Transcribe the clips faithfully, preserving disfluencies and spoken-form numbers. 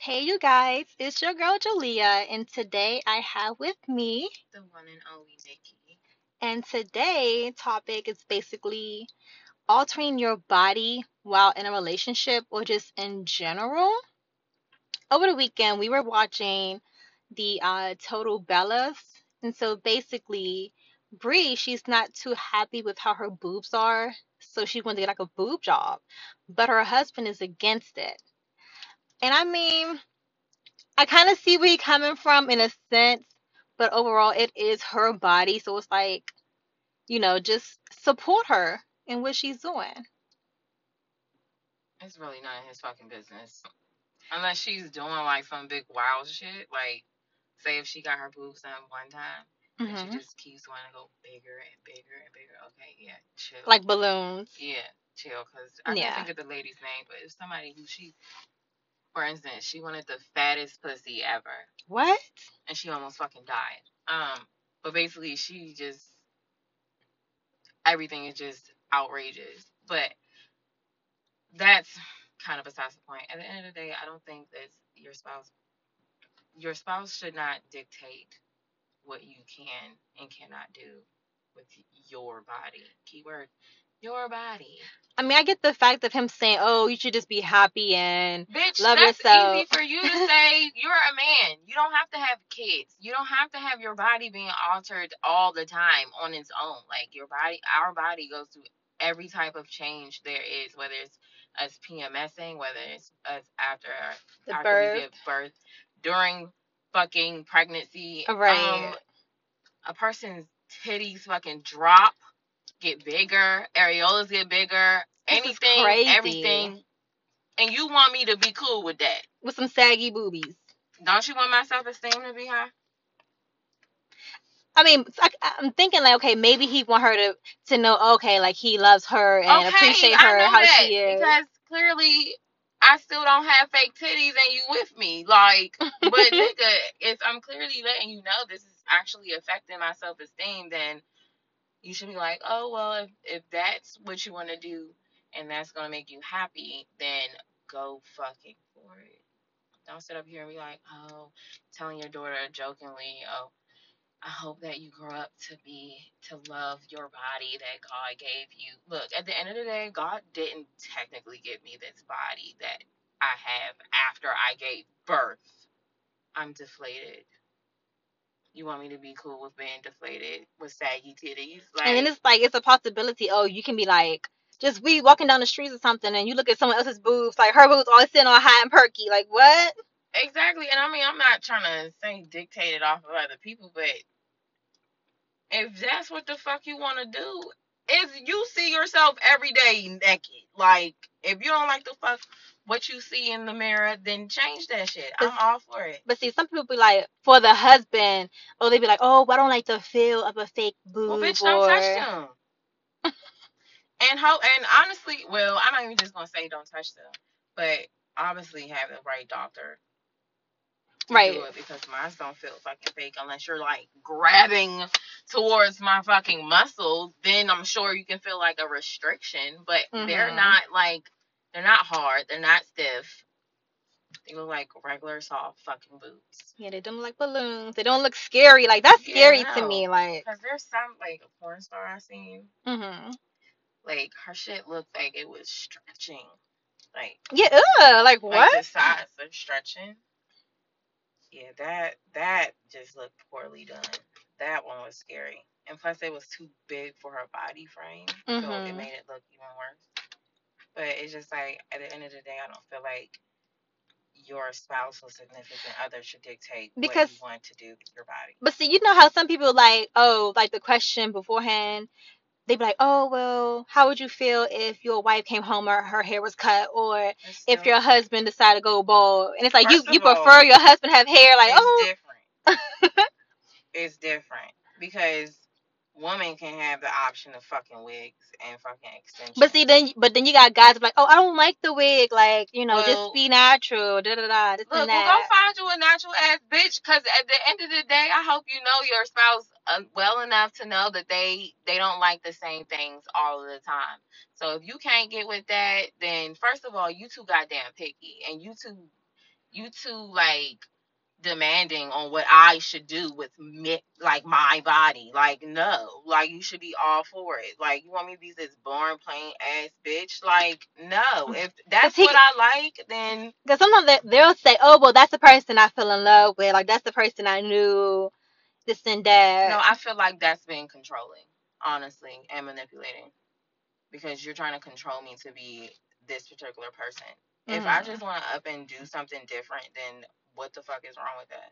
Hey, you guys, it's your girl Julia, and today I have with me, The one and only Nikki. and today topic is basically altering your body while in a relationship or just in general. Over the weekend, we were watching the uh, Total Bellas, and so basically, Brie, she's not too happy with how her boobs are, so she wanted to get like a boob job, but her husband is against it. And I mean, I kind of see where you're coming from in a sense, but overall, it is her body. So it's like, you know, just support her in what she's doing. It's really none of his fucking business. Unless she's doing like some big wild shit. Like, say if she got her boobs done one time and she Hmm. just keeps wanting to go bigger and bigger and bigger. Okay, yeah, chill. Like balloons. Yeah, chill. Because I can't Yeah. think of the lady's name, but it's somebody who she, for instance, she wanted the fattest pussy ever. What? And she almost fucking died. Um, but basically, she just, everything is just outrageous. But that's kind of besides the point. At the end of the day, I don't think that your spouse your spouse should not dictate what you can and cannot do with your body. Keyword your body. I mean, I get the fact of him saying, "Oh, you should just be happy and Bitch, love that's yourself." easy for you to say. You're a man. You don't have to have kids. You don't have to have your body being altered all the time on its own. Like your body, our body goes through every type of change there is, whether it's us PMSing, whether it's us after The after we birth. give birth, during fucking pregnancy. Um, Right. a person's titties fucking drop, get bigger, areolas get bigger, This is anything, crazy. everything, and you want me to be cool with that. With some saggy boobies. Don't you want my self esteem to be high? I mean, it's like, I'm thinking like, okay, maybe he want her to to know, okay, like he loves her and Okay, appreciate I her know how that she is. because clearly I still don't have fake titties and you with me. Like, but nigga, if I'm clearly letting you know this is actually affecting my self esteem, then you should be like, oh well, if if that's what you want to do and that's gonna make you happy, then go fucking for it. Don't sit up here and be like, oh, telling your daughter jokingly, oh, I hope that you grow up to be to love your body that God gave you. Look, at the end of the day, God didn't technically give me this body that I have after I gave birth. I'm deflated. You want me to be cool with being deflated with saggy titties? And then Like, it's like it's a possibility. Oh, you can be like just we walking down the streets or something, and you look at someone else's boobs, like her boobs always sitting all high and perky. Like what? exactly. And I mean, I'm not trying to say dictate it off of other people, but if that's what the fuck you want to do, if you see yourself every day naked, like if you don't like the fuck what you see in the mirror, then change that shit. But I'm all for it. but see, some people be like for the husband. Oh, they be like, oh, I don't like the feel of a fake Well, boob bitch, don't touch or them. And how? And honestly, well, I'm not even just gonna say don't touch them, but obviously have the right doctor to right. do it because mine don't feel fucking fake unless you're like grabbing towards my fucking muscles. Then I'm sure you can feel like a restriction, but they're Mhm. not like they're not hard. They're not stiff. They look like regular soft fucking boobs. Yeah, they don't look like balloons. They don't look scary. Like that's Yeah, scary to no. me. Like, Cause there's some like a porn star I seen. mhm. Like her shit looked like it was stretching. Like Yeah. Ugh, like like what? the sides are stretching. Yeah, that that just looked poorly done. That one was scary. And plus it was too big for her body frame. So it Mhm. made it look even worse. But it's just like at the end of the day I don't feel like your spouse or significant other should dictate what Because you want to do with your body. but see, you know how some people like, oh, like the question beforehand, they'd be like, oh, well, how would you feel if your wife came home or her hair was cut, or It's if still your husband decided to go bald? And it's like you first you of all, prefer your husband have hair, like, it's oh, different. It's different because women can have the option of fucking wigs and fucking but see, extensions. then but then you got guys like, oh, I don't like the wig, like, you know, just Well, be natural, da da da, this and look, well, go that. find you a natural ass bitch. Cause at the end of the day, I hope you know your spouse uh, well enough to know that they they don't like the same things all of the time. So if you can't get with that, then first of all, you too goddamn picky, and you too you too like demanding on what I should do with me, like my body. Like, no, like you should be all for it. Like, you want me to be this boring, plain ass bitch? Like, no. If that's he, what I like, then because sometimes they, they'll say, "Oh, well, that's the person I fell in love with. Like, that's the person I knew." This and no. that. I feel like that's being controlling, honestly, and manipulating because you're trying to control me to be this particular person. Mm. If I just want to up and do something different, then what the fuck is wrong with that?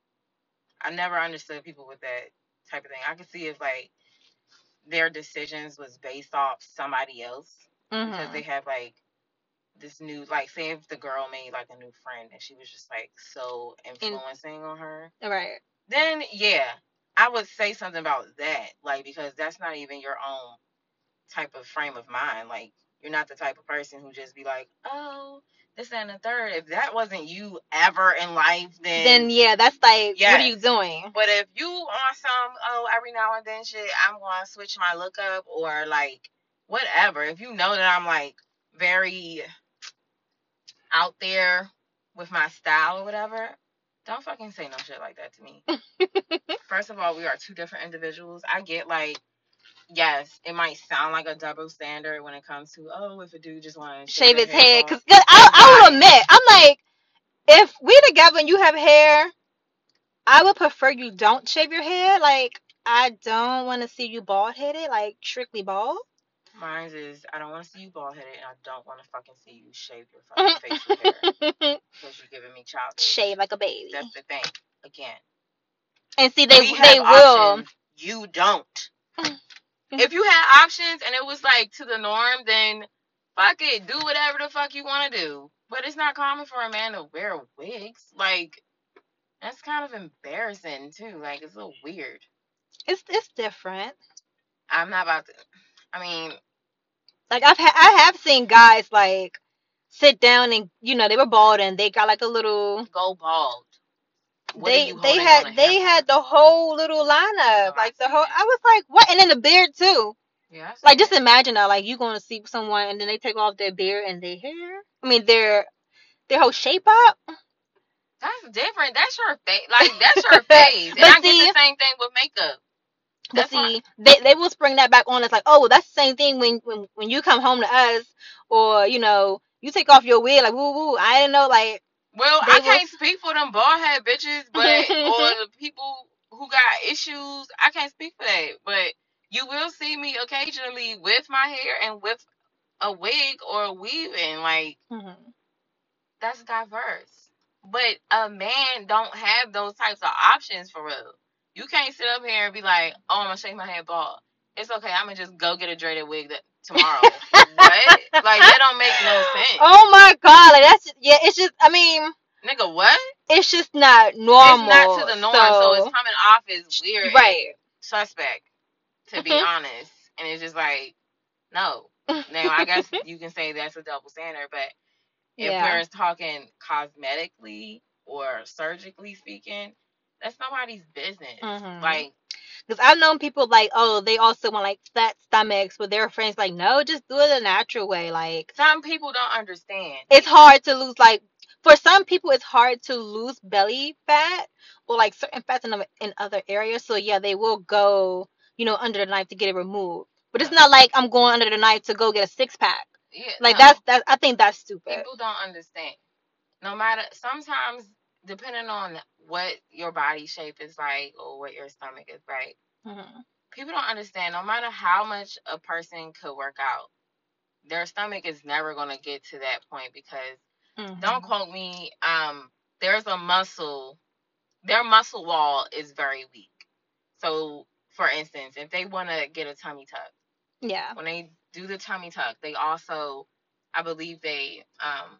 I never understood people with that type of thing. I could see if like their decisions was based off somebody else mm-hmm. because they have like this new, like, say if the girl made like a new friend and she was just like so influencing In, on her, right? Then yeah, I would say something about that, like, because that's not even your own type of frame of mind. Like, you're not the type of person who just be like, oh, this and the third. If that wasn't you ever in life, then then yeah, that's like, yes. What are you doing? But if you on some, oh, every now and then shit, I'm gonna switch my look up or like whatever. If you know that I'm like very out there with my style or whatever, don't fucking say no shit like that to me. First of all, we are two different individuals. I get like, yes, it might sound like a double standard when it comes to, oh, if a dude just want to shave, shave his head. Because I, I will admit, I'm like, if we together and you have hair, I would prefer you don't shave your hair. Like, I don't want to see you bald headed, like strictly bald. Mine is, I don't want to see you bald headed, and I don't want to fucking see you shave your fucking facial hair because you're giving me childhood. Shave like a baby. That's the thing. Again. And see, they we they have will. Options. You don't. If you had options and it was like to the norm, then fuck it, do whatever the fuck you want to do. But it's not common for a man to wear wigs. Like, that's kind of embarrassing too. Like, it's a little weird. It's it's different. I'm not about to. I mean, like I've ha- I have seen guys like sit down and, you know, they were bald and they got like a little go bald. What they they had they had the whole little lineup, oh, like the whole. It. I was like, what? And then the beard too. Yeah. Like, just imagine that, like, you going to see someone and then they take off their beard and their hair. I mean, their their whole shape up. That's different. That's your face. Like, that's your face. And I see, get the same thing with makeup. But see, they they will spring that back on. It's like, oh, well, that's the same thing when, when when you come home to us, or, you know, you take off your wig, like, woo woo. I didn't know, like. Well, I can't speak for them bald head bitches, but or the people who got issues. I can't speak for that, but you will see me occasionally with my hair and with a wig or a weaving. Like, mm-hmm. That's diverse. But a man don't have those types of options for real. You can't sit up here and be like, oh, I'm gonna shave my head bald. It's okay. I'm gonna just go get a dreaded wig that tomorrow. What? Like, that don't make no sense. Oh my god, like, that's just, yeah. It's just, I mean, nigga, what? It's just not normal. It's not to the norm, so, so it's coming off as weird, right? Suspect, to be honest. And it's just like, no. Now, I guess you can say that's a double standard, but if yeah. we're talking cosmetically or surgically speaking, that's nobody's business. Mm-hmm. Like, because I've known people like, oh, they also want like flat stomachs, but their friends like, no, just do it the natural way. Like, some people don't understand. It's hard to lose, like, for some people, it's hard to lose belly fat or like certain fats in, in other areas. So yeah, they will go, you know, under the knife to get it removed. But it's not like I'm going under the knife to go get a six pack. Yeah, like no. that's that. I think that's stupid. People don't understand. No matter, sometimes depending on what your body shape is like or what your stomach is like, mm-hmm. people don't understand. No matter how much a person could work out, their stomach is never going to get to that point because, mm-hmm. don't quote me, um, there's a muscle, their muscle wall is very weak. So, for instance, if they want to get a tummy tuck, yeah, when they do the tummy tuck, they also, I believe they, um,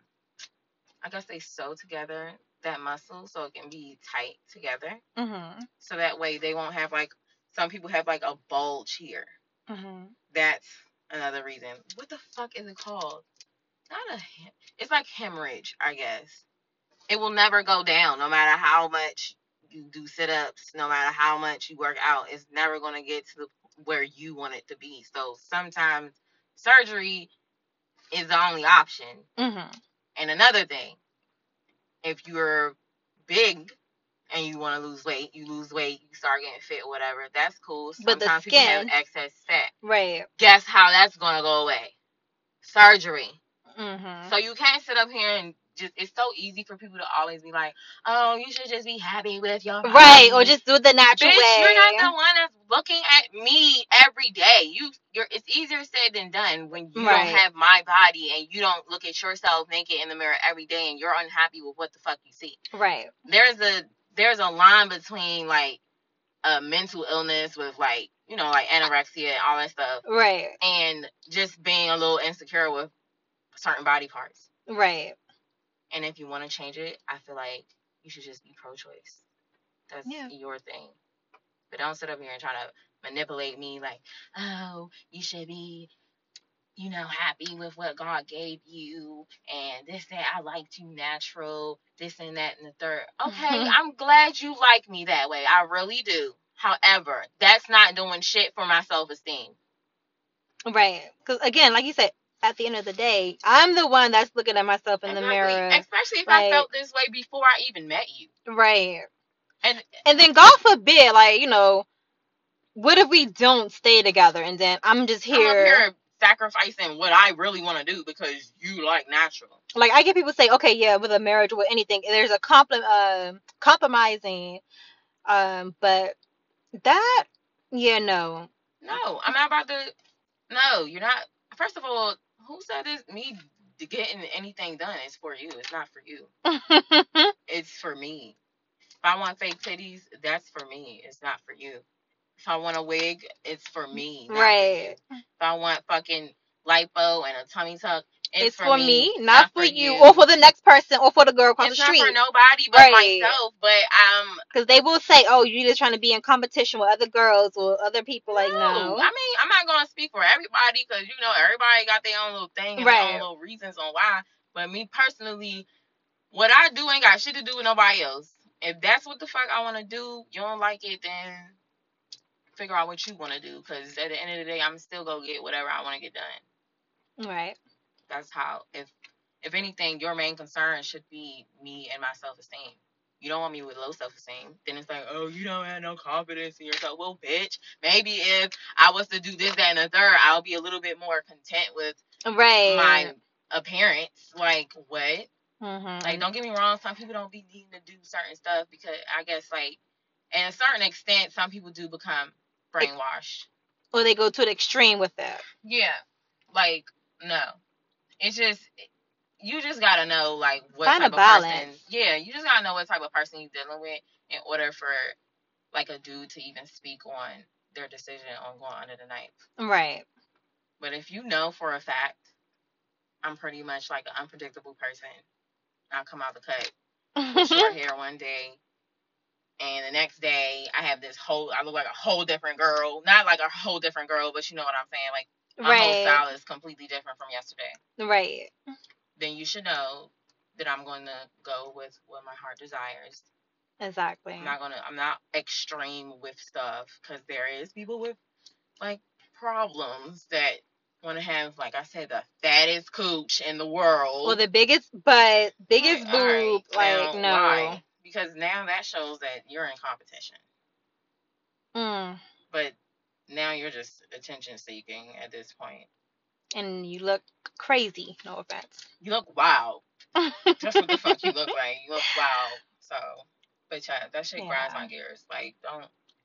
I guess they sew together that muscle so it can be tight together. Mm-hmm. So that way they won't have like, some people have like a bulge here. Mm-hmm. That's another reason. What the fuck is it called? Not a, it's like hemorrhage, I guess. It will never go down no matter how much you do sit-ups, no matter how much you work out. It's never going to get to the, where you want it to be. So sometimes surgery is the only option. Mm-hmm. And another thing, If you're big and you want to lose weight, you lose weight, you start getting fit, whatever. That's cool. But the Sometimes people have skin, excess fat. right? Guess how that's gonna go away? Surgery. Mhm. So you can't sit up here and just. It's so easy for people to always be like, "Oh, you should just be happy with your body." Right, or just do it the natural Bitch, you're not way. the one that's looking at me every day. You, you're. It's easier said than done when you don't Right. have my body and you don't look at yourself naked in the mirror every day and you're unhappy with what the fuck you see. Right. There's a there's a line between like a mental illness with like you know like anorexia and all that stuff, Right. and just being a little insecure with certain body parts. Right. And if you want to change it, I feel like you should just be pro-choice. That's Yeah. your thing. But don't sit up here and try to manipulate me like, oh, you should be, you know, happy with what God gave you and this, that, I like you natural, this and that and the third. Okay, I'm glad you like me that way. I really do. However, that's not doing shit for my self-esteem. Right. Because, again, like you said, at the end of the day, I'm the one that's looking at myself in Exactly. the mirror. Especially if like, I felt this way before I even met you. Right. And and then God forbid, like, you know, what if we don't stay together and then I'm just here. I'm up here sacrificing what I really want to do because you like natural. Like, I get people say, okay, yeah, with a marriage or with anything, there's a compl- uh, compromising, um, but that, yeah, no. No, I'm not about to. No, you're not. First of all, who said this? Me getting anything done is for you. It's not for you. It's for me. If I want fake titties, that's for me. It's not for you. If I want a wig, it's for me, not right. for you. If I want fucking lipo and a tummy tuck, it's, It's for, for me, me, not, not for for you, you. or for the next person, or for the girl across It's the not street. for nobody but Right. myself. But um, Because they will say, oh, you're just trying to be in competition with other girls or other people. Like, no. no. I mean, I'm not gonna speak for everybody because you know everybody got their own little thing and their Right. own little reasons on why. But me personally, what I do ain't got shit to do with nobody else. If that's what the fuck I want to do, you don't like it, then figure out what you want to do. Because at the end of the day, I'm still gonna get whatever I want to get done. Right. That's how. If if anything, your main concern should be me and my self esteem. You don't want me with low self esteem. Then it's like, oh, you don't have no confidence in yourself. Well, bitch, maybe if I was to do this, that, and the third, I'll be a little bit more content with right. my appearance. Like, what? Mm-hmm. Like, don't get me wrong. Some people don't be needing to do certain stuff because I guess, like, in a certain extent, some people do become brainwashed. Or they go to the extreme with that. Yeah. Like, no. It's just, you just gotta know, like, what Find type a of balance. person. Yeah, you just gotta know what type of person you're dealing with in order for, like, a dude to even speak on their decision on going under the knife. Right. But if you know for a fact, I'm pretty much like an unpredictable person. I'll come out the cut with short hair one day, and the next day I have this whole, I look like a whole different girl. Not like a whole different girl, but you know what I'm saying. Like, my right. whole style is completely different from yesterday. Right. Then you should know that I'm going to go with what my heart desires. Exactly. I'm not gonna. I'm not extreme with stuff because there is people with like problems that want to have, like I said, the fattest cooch in the world, or the biggest butt, biggest like, boob. Right, like now, no. Why? Because now that shows that you're in competition. Mm. But now you're just attention seeking at this point. And you look crazy. No offense. You look wild. That's what the fuck you look like. You look wild. So, but yeah, that shit yeah. grinds my gears. Like, don't.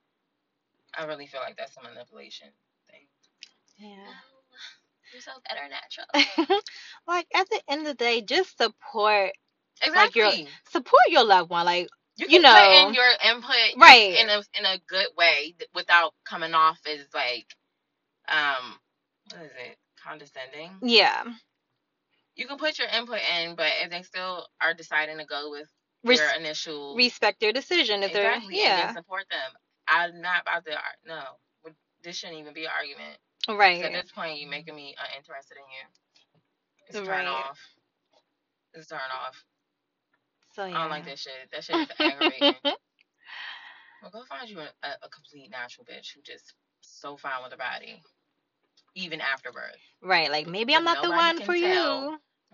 I really feel like that's a manipulation thing. Yeah. You're so better natural. Like, at the end of the day, just support. Exactly. Like, your support your loved one. Like, you, you can know, put in your input right in a in a good way without coming off as like, um, what is it, condescending? Yeah. You can put your input in, but if they still are deciding to go with Res- their initial, respect their decision. If exactly, they're yeah, and then support them. I'm not about to. No, this shouldn't even be an argument. Right. At this point, you're making me uninterested in you. It's turn right. off. It's turn off. So yeah. I don't like that shit. That shit is aggravating. Well, go find you a, a, a complete natural bitch who just so fine with her body, even after birth. Right. Like, maybe I'm not the one for you.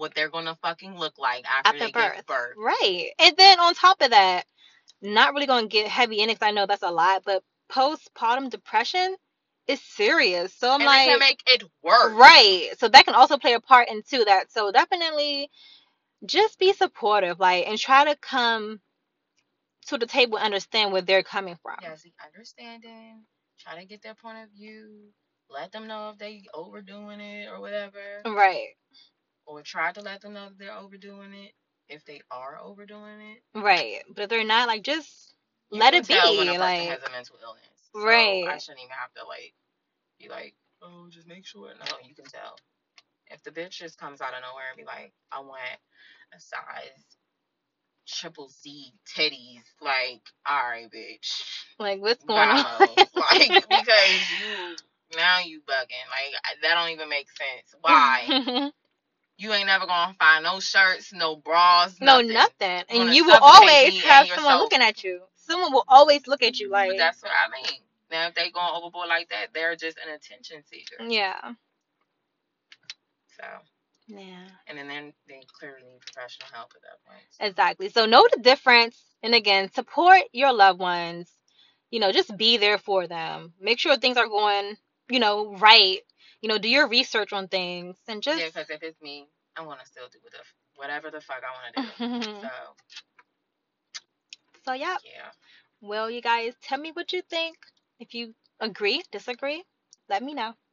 what they're gonna fucking look like after, after they give birth. birth. Right. And then on top of that, not really going to get heavy in it 'cause I know that's a lot, but postpartum depression is serious. So I'm And it can like, make it worse. right. So that can also play a part into that. So definitely just be supportive, like, and try to come to the table and understand where they're coming from. Yeah, see, understanding, try to get their point of view, let them know if they overdoing it or whatever, Right. or try to let them know that they're overdoing it if they are overdoing it. Right. But if they're not, like, just You let can it tell when be. a person Like, has a mental illness. So right. I shouldn't even have to like be like, oh, just make sure. No, you can tell. If the bitch just comes out of nowhere and be like, I want a size triple Z titties, like, all right, bitch. Like, what's going Bye, on? ho. Like, because you, now you bugging. Like, that don't even make sense. Why? You ain't never gonna find no shirts, no bras, No, nothing. nothing. You're And gonna you will suffocate always me have and someone yourself. looking at you. Someone will always look at you like. But that's what I mean. Now, if they going overboard like that, they're just an attention seeker. Yeah. So. Yeah. And then they they clearly need professional help at that point. So. Exactly. So know the difference. And again, support your loved ones. You know, just be there for them. Make sure things are going, you know, right. You know, do your research on things and just. Yeah, because if it's me, I want to still do the, whatever the fuck I want to do. So. So, yeah. Yeah. Well, you guys, tell me what you think. If you agree, disagree, let me know.